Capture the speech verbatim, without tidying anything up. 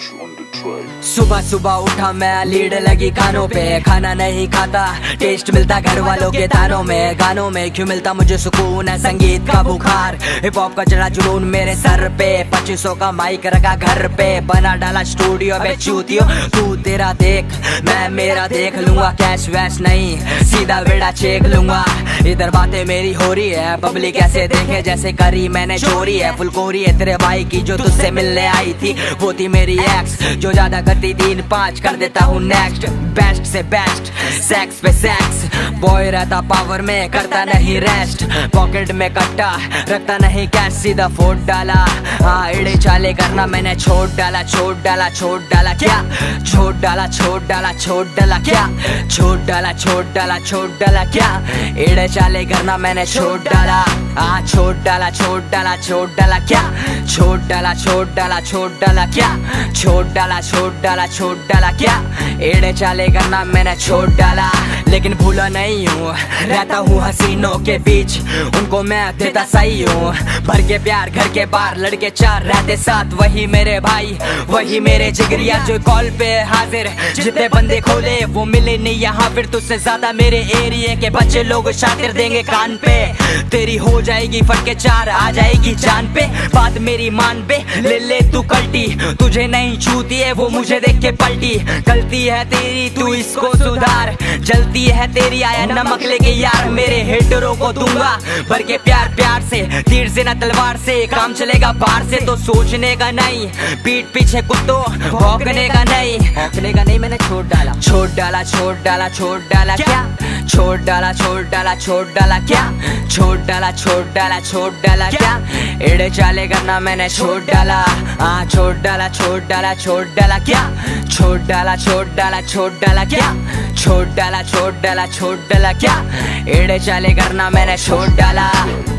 सुबह सुबह उठा मैं, लीड लगी कानों पे, खाना नहीं खाता, टेस्ट मिलता घर वालों के तानों में। गानों में क्यों मिलता मुझे सुकून, है संगीत का बुखार, हिप हॉप का चढ़ा जुनून मेरे सर पे। पच्चीसों का माइक रखा घर पे, बना डाला स्टूडियो में चूतियो। तू तेरा देख मैं मेरा देख लूंगा, कैश वैश नहीं सीधा बेड़ा चेक लूंगा। इधर बातें मेरी हो रही है, पब्लिक ऐसे देखे जैसे करी मैंने चोरी है। फुलकोरी है तेरे भाई की जो तुझसे मिलने आई थी, वो थी मेरी एक्स जो ज्यादा करती तीन पाँच कर देता हूँ नेक्स्ट। बेस्ट से बेस्ट सेक्स पे सेक्स, बॉय रहता पावर में करता नहीं रेस्ट। पॉकेट में कट्टा रखता नहीं कैश, सीधा फोड़ डाला। हाँ इड़े चाले करना मैंने छोड़ डाला, छोड़ डाला छोड़ डाला क्या, छोड़ डाला छोड़ डाला छोड़ डाला क्या, छोड़ डाला छोड़ डाला छोड़ डाला क्या, इड़े चाले करना मैंने छोड़ डाला। हाँ छोड़ डाला छोड़ डाला छोड़ डाला क्या, छोड़ डाला छोड़ डाला छोड़ डाला क्या, छोड़ डाला छोड़ डाला छोड़ डाला क्या, एड़े चाले करना मैंने छोड़ डाला। लेकिन भूला नहीं हूँ, रहता हूँ हसीनों के बीच, उनको मैं देता सही हूँ। भर के प्यार घर के बाहर लड़के चार रहते साथ, वही मेरे भाई वही मेरे जिगरिया जो कॉल पे हाजिर। जितने बंदे खोले वो मिले नहीं यहाँ, फिर तुझसे ज्यादा मेरे एरिया के बच्चे लोग शातिर देंगे कान पे। तेरी हो जाएगी फटके चार, आ जाएगी जान पे, बात मेरी मान पे। ले ले तू कल्टी, तुझे नहीं छूती है वो मुझे देख के पलटी। गलती है तेरी तू इसको सुधार, जलती है तेरी आया नमक लेके यार। मेरे हेटरों को दूंगा भर के प्यार प्यार से, तीर से न तलवार से, काम चलेगा बाहर से। तो सोचने का नहीं, पीठ पीछे कुत्तों भौंकने का नहीं, भौंकने का नहीं मैंने छोड़ डाला, छोड़ डाला छोड़ डाला छोड़ डाला क्या, छोड़ डाला छोड़ डाला छोड़ डाला क्या, छोड़ डाला छोड़ डाला छोड़ डाला क्या, एड़े चाले करना मैंने छोड़ डाला। हाँ छोड़ डाला छोड़ डाला छोड़ डाला क्या, छोड़ डाला छोड़ डाला छोड़ डाला क्या, छोड़ डाला छोड़ डाला छोड़ डाला क्या, एड़े चाले करना मैंने छोड़ डाला।